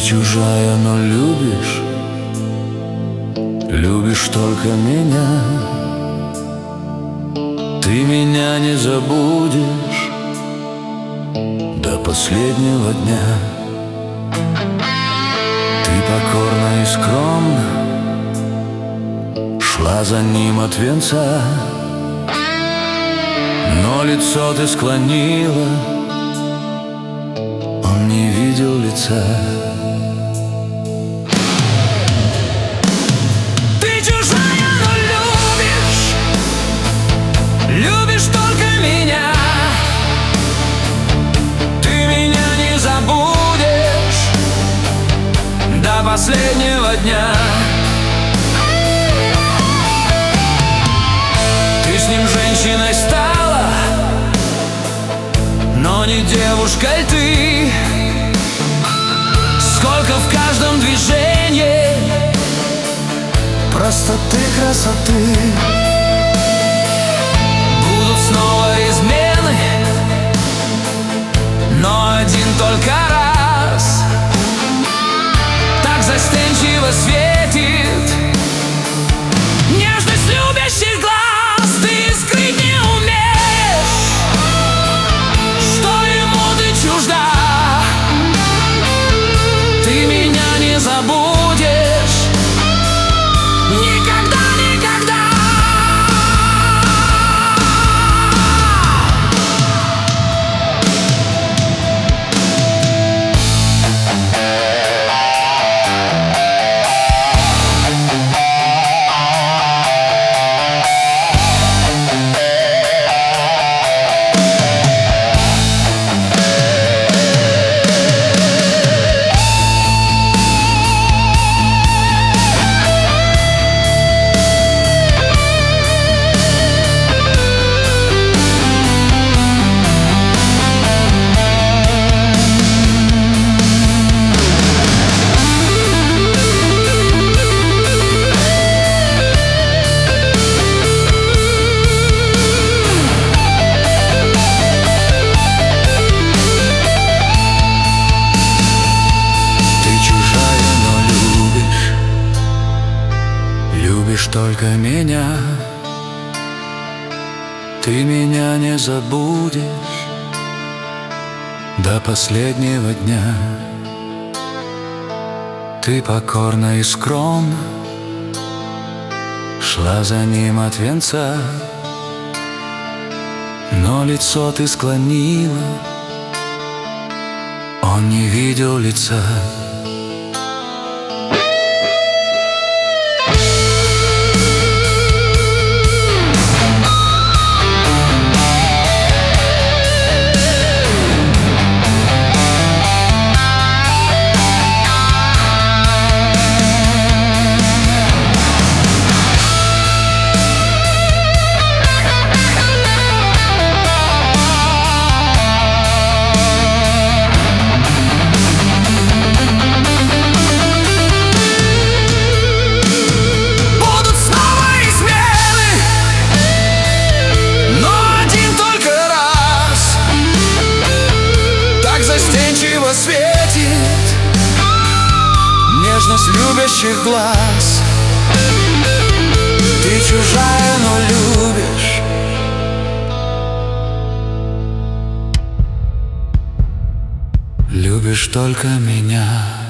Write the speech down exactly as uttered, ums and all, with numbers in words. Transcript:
чужая, но любишь, любишь только меня. Ты меня не забудешь до последнего дня. Ты покорна и скромна шла за ним от венца, но лицо ты склонила, он не видел лица. Ты чужая, но любишь, любишь только меня. Ты меня не забудешь до последнего дня. Ты с ним женщиной стала, но не девушкой ты. Сколько в каждом движении простоты, красоты. Будут снова измены, но один только раз. Так застенчиво светит нежность любящих глаз. Ты скрыть не умеешь, что ему ты чужда. Ты меня не забудешь никогда, никогда. Любишь только меня, ты меня не забудешь до последнего дня. Ты покорна и скромна шла за ним от венца, но лицо ты склонила, он не видел лица. Светит нежность любящих глаз. Ты чужая, но любишь, любишь только меня.